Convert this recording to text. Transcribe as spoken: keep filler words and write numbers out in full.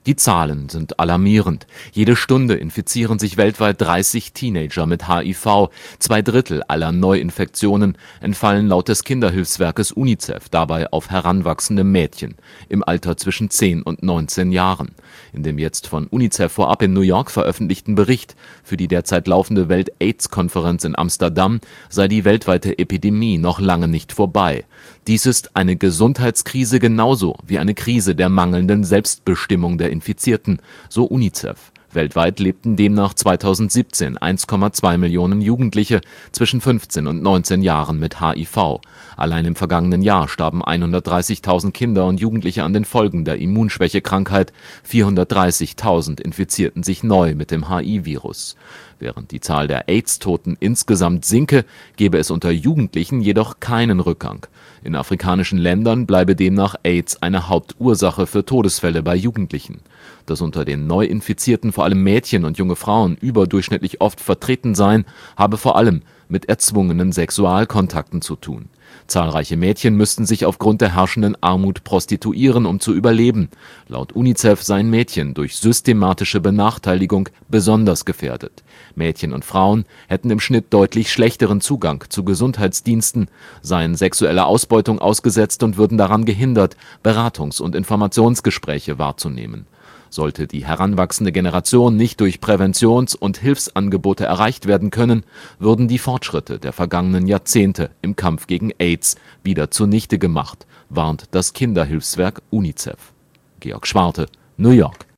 Die Zahlen sind alarmierend. Jede Stunde infizieren sich weltweit dreißig Teenager mit H I V. Zwei Drittel aller Neuinfektionen entfallen laut des Kinderhilfswerkes UNICEF dabei auf heranwachsende Mädchen im Alter zwischen zehn und neunzehn Jahren. In dem jetzt von UNICEF vorab in New York veröffentlichten Bericht für die derzeit laufende Welt-AIDS-Konferenz in Amsterdam sei die weltweite Epidemie noch lange nicht vorbei. Dies ist eine Gesundheitskrise genauso wie eine Krise der mangelnden Selbstbestimmung der Infizierten, so UNICEF. Weltweit lebten demnach zweitausendsiebzehn eins Komma zwei Millionen Jugendliche zwischen fünfzehn und neunzehn Jahren mit H I V. Allein im vergangenen Jahr starben hundertdreißigtausend Kinder und Jugendliche an den Folgen der Immunschwächekrankheit, vierhundertdreißigtausend infizierten sich neu mit dem H I-Virus. Während die Zahl der AIDS-Toten insgesamt sinke, gebe es unter Jugendlichen jedoch keinen Rückgang. In afrikanischen Ländern bleibe demnach AIDS eine Hauptursache für Todesfälle bei Jugendlichen. Dass unter den Neuinfizierten vor allem Mädchen und junge Frauen überdurchschnittlich oft vertreten seien, habe vor allem mit erzwungenen Sexualkontakten zu tun. Zahlreiche Mädchen müssten sich aufgrund der herrschenden Armut prostituieren, um zu überleben. Laut UNICEF seien Mädchen durch systematische Benachteiligung besonders gefährdet. Mädchen und Frauen hätten im Schnitt deutlich schlechteren Zugang zu Gesundheitsdiensten, seien sexueller Ausbeutung ausgesetzt und würden daran gehindert, Beratungs- und Informationsgespräche wahrzunehmen. Sollte die heranwachsende Generation nicht durch Präventions- und Hilfsangebote erreicht werden können, würden die Fortschritte der vergangenen Jahrzehnte im Kampf gegen AIDS wieder zunichte gemacht, warnt das Kinderhilfswerk UNICEF. Georg Schwarte, New York.